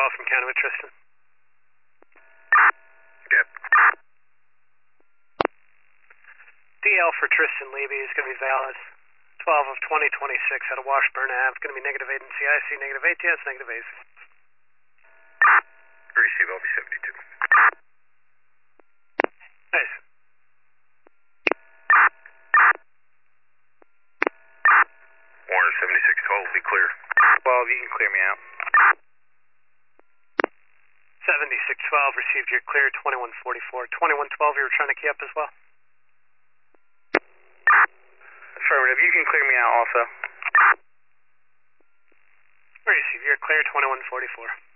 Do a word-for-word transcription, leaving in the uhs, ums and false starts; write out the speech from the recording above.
call from County with Tristan. Yep. D L for Tristan Levy is going to be valid. twelve of twenty twenty-six out of Washburn Ave. Going to be negative eight in C I C, negative A T S, negative A C. Receive L B seventy-two. Nice. Warner seventy-six twelve, be clear. twelve, you can clear me out. seventy-six twelve received your clear, twenty-one forty-four. twenty-one twelve, you were trying to key up as well? Affirmative, you can clear me out also. Receive your clear, twenty-one forty-four.